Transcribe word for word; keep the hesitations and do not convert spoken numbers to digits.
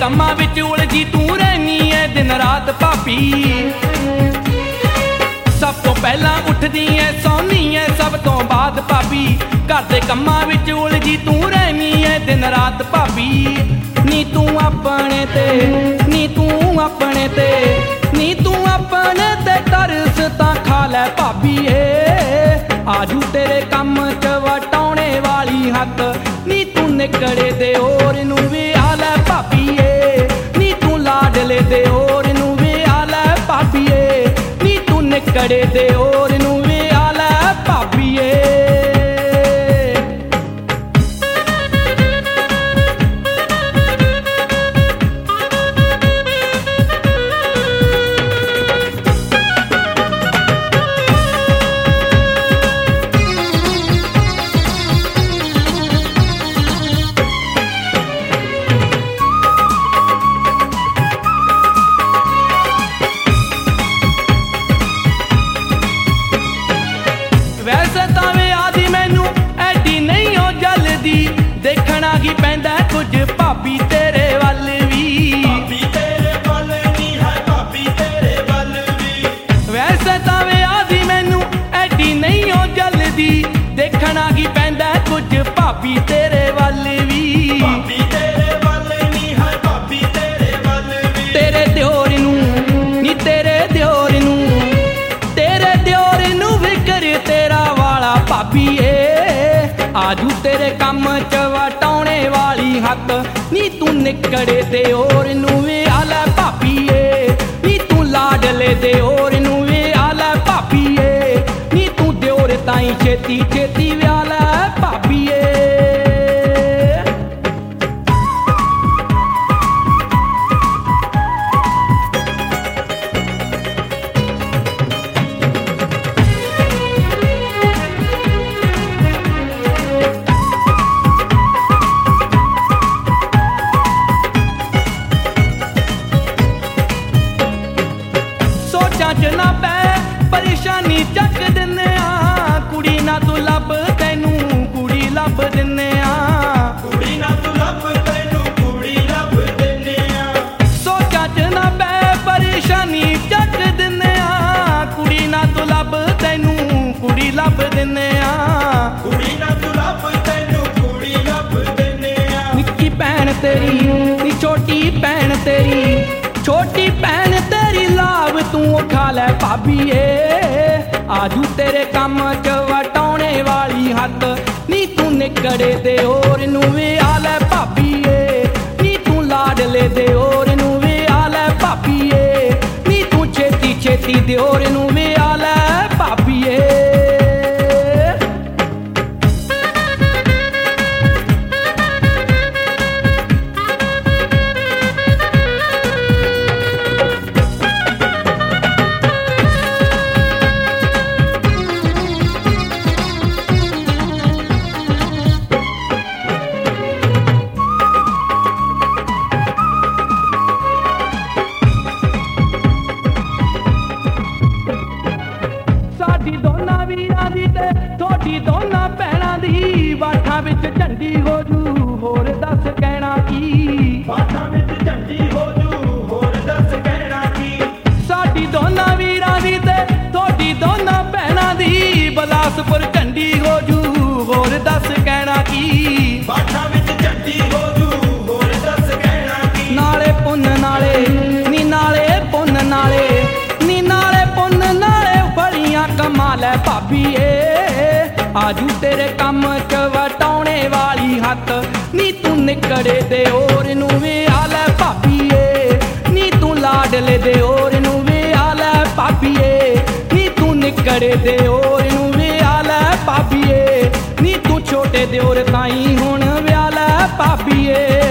ਕੰਮਾਂ ਵਿੱਚ ਉਲਝੀ ਤੂੰ ਰਹਿਨੀ ਐ ਦਿਨ ਰਾਤ ਭਾਬੀ। ਸਭ ਤੋਂ ਪਹਿਲਾਂ ਉੱਠਦੀ ਐ ਸੌਂਦੀ ਐ ਸਭ ਤੋਂ ਬਾਅਦ ਭਾਬੀ। ਘਰ ਦੇ ਕੰਮਾਂ ਵਿੱਚ ਉਲਝੀ ਤੂੰ ਰਹਿਨੀ ਐ ਦਿਨ ਰਾਤ ਭਾਬੀ। ਨੀ ਤੂੰ ਆਪਣੇ ਤੇ ਨੀ ਤੂੰ ਆਪਣੇ ਤੇ ਨੀ ਤੂੰ ਆਪਣੇ ਤੇ ਤਰਸ ਤਾਂ ਖਾ ਲੈ ਭਾਬੀ ਏ। ਆਜੂ ਤੇਰੇ ਕੰਮ ਚ ਵਟਾਉਣੇ ਵਾਲੀ ਹੱਥ ਨੀ ਤੂੰ ਨਿਕੜੇ ਦੇ ਹੋਰ ਨੂੰ ਵਿਆਹ ਲੈ ਭਾਬੀ ਏ। ਨੀ ਤੂੰ ਲਾਡਲੇ ਦੇ ਹੋਰ ਨੂੰ ਵਿਆਹ ਲੈ ਭਾਬੀ ਏ। ਨੀ ਤੂੰ ਨਿਕੜੇ ਦੇ ਹੋਰ ਨੂੰ ਵਿਆਹ ਲੈ ਭਾਬੀ ਏ। ਵੈਸੇ ਤਾਂ ਵਿਆਹ ਦੀ ਮੈਨੂੰ ਐਡੀ ਨਹੀਂ ਓ ਜਲਦੀ। ਦੇਖਣਾ ਕੀ ਪੈਂਦਾ ਕੁਝ ਭਾਬੀ ਤੇਰੇ ਵੱਲ ਵੀ। ਭਾਬੀ ਤੇਰੇ ਵੱਲ ਨਹੀਂ ਹੈ ਭਾਬੀ ਤੇਰੇ ਵੱਲ ਵੀ। ਵੈਸੇ ਤਾਂ ਵਿਆਹ ਦੀ ਮੈਨੂੰ ਐਡੀ ਨਹੀਂ ਓ ਜਲਦੀ। ਦੇਖਣਾ ਕੀ ਪੈਂਦਾ ਕੁਝ ਭਾਬੀ ਤੇਰੇ ਵੱਲ ਵੀ। ਭਾਬੀ ਤੇਰੇ ਵੱਲ ਨਹੀਂ ਹੈ ਭਾਬੀ ਤੇਰੇ ਵੱਲ ਵੀ। ਤੇਰੇ ਦਿਓਰ ਨੂੰ ਨੀ ਤੇਰੇ ਦਿਓਰ ਨੂੰ ਤੇਰੇ ਦਿਓਰ ਨੂੰ ਫਿਕਰ ਤੇਰਾ ਵਾਲਾ ਭਾਬੀ ਏ। ਆਜੂ ਤੇਰੇ ਕੰਮ ਚ ਵਟਾਉਣੇ ਵਾਲੀ ਹੱਥ ਨੀ ਤੂੰ ਨਿਕੜੇ ਤੇ ਹੋਰ ਨੂੰ ਵਿਆਹ ਲੈ ਭਾਬੀ ਏ। ਨੀ ਤੂੰ ਲਾਡਲੇ ਦੇ ਹੋਰ ਨੂੰ ਵਿਆਹ ਲੈ ਭਾਬੀ ਏ। ਨੀ ਤੂੰ ਦਿਓਰ ਤਾਈਂ ਛੇਤੀ ਛੇਤੀ ਵਿਆਹ ਲੈ ਭਾਬੀ ਏ। ਸੋਚਾਂ ਚ ਨਾ ਪੈ ਪਰੇਸ਼ਾਨੀ ਚੱਕ ਦਿੰਨੇ ਆ। ਕੁੜੀ ਨਾ ਤੂੰ ਲੱਭ ਤੈਨੂੰ ਕੁੜੀ ਲੱਭ ਦਿੰਨੇ ਆ। ਕੁੜੀ ਨਾ ਤੂੰ ਲੱਭ ਤੈਨੂੰ ਕੁੜੀ ਲੱਭ ਦਿੰਨੇ ਆ। ਸੋਚਾਂ ਚ ਨਾ ਪੈ ਪਰੇਸ਼ਾਨੀ ਚੱਕ ਦਿੰਨੇ ਆ। ਕੁੜੀ ਨਾ ਤੂੰ ਲੱਭ ਤੈਨੂੰ ਕੁੜੀ ਲੱਭ ਦਿੰਨੇ ਆ। ਕੁੜੀ ਨਾ ਤੂੰ ਲੱਭ ਤੈਨੂੰ ਕੁੜੀ ਲੱਭ ਦਿੰਨੇ ਆ। ਨਿੱਕੀ ਭੈਣ ਤੇਰੀ ਨੀ ਛੋਟੀ ਭੈਣ ਤੇਰੀ ਛੋਟੀ ਭੈਣ ਤੇਰੀ ਲਾਭ ਤੂੰ ਉਠਾ ਲੈ ਭਾਬੀ ਏ। ਆਜੂ ਤੇਰੇ ਕੰਮ ਚ ਵਟਾਉਣੇ ਵਾਲੀ ਹੱਥ ਨੀ ਤੂੰ ਨਿਕੜੇ ਦੇ ਹੋਰ ਨੂੰ ਵਿਆਹ ਲੈ ਭਾਬੀ ਏ। ਨੀ ਤੂੰ ਲਾਡਲੇ ਦੇ ਹੋਰ ਨੂੰ ਵਿਆਹ ਲੈ ਭਾਬੀ ਏ। ਨੀ ਤੂੰ ਛੇਤੀ ਛੇਤੀ ਦਿਓਰ ਨੂੰ ਵਿਆਹ ਲੈ ਭਾਬੀ ਏ। ਸਾਡੀ ਦੋਨਾਂ ਵੀਰਾਂ ਦੀ ਤੇ ਤੁਹਾਡੀ ਦੋਨਾਂ ਭੈਣਾਂ ਦੀ ਬਾਠਾਂ ਵਿੱਚ ਝੰਡੀ ਹੋ ਜੂ ਹੋਰ ਦੱਸ ਕਹਿਣਾ ਕੀ। ਬਾਤਾਂ ਵਿੱਚ ਝੰਡੀ ਹੋ ਜੂ ਹੋਰ ਦੱਸ ਕਹਿਣਾ ਕੀ। ਸਾਡੀ ਦੋਨਾਂ ਵੀਰਾਂ ਦੀ ਤੇ ਤੁਹਾਡੀ ਦੋਨਾਂ ਭੈਣਾਂ ਦੀ ਬਲਾਸਪੁਰ ਝੰਡੀ ਹੋ ਜੂ ਹੋਰ ਦੱਸ ਕਹਿਣਾ ਕੀ। ਬਾਤਾਂ ਵਿੱਚ ਝੰਡੀ ਹੋ ਜੂ ਹੋਰ ਦੱਸ ਕਹਿਣਾ ਕੀ। ਨਾਲੇ ਪੁੰਨ ਨਾਲੇ ਨੀ ਨਾਲੇ ਪੁੰਨ ਨਾਲੇ ਨੀ ਨਾਲੇ ਪੁੰਨ ਨਾਲੇ ਫਲੀਆਂ ਕਮਾ ਲੈ ਭਾਬੀ ਏ। ਆਜੂ ਤੇਰੇ ਕੰਮ ਚ ਵਟਾਉਣੇ ਵਾਲੀ ਹੱਥ ਨੀ ਤੂੰ ਨਿਕੜੇ ਦੇ ਹੋਰ ਨੂੰ ਵਿਆਹ ਲੈ ਭਾਬੀ ਏ। ਨੀ ਤੂੰ ਲਾਡਲੇ ਦੇ ਹੋਰ ਨੂੰ ਵਿਆਹ ਲੈ ਭਾਬੀ ਏ। ਨੀ ਤੂੰ ਨਿਕੜੇ ਦੇ ਹੋਰ ਨੂੰ ਵਿਆਹ ਲੈ ਭਾਬੀ ਏ। ਨੀ ਤੂੰ ਛੋਟੇ ਦਿਓਰ ਤਾਈਂ ਹੁਣ ਵਿਆਹ ਲੈ ਭਾਬੀ ਏ।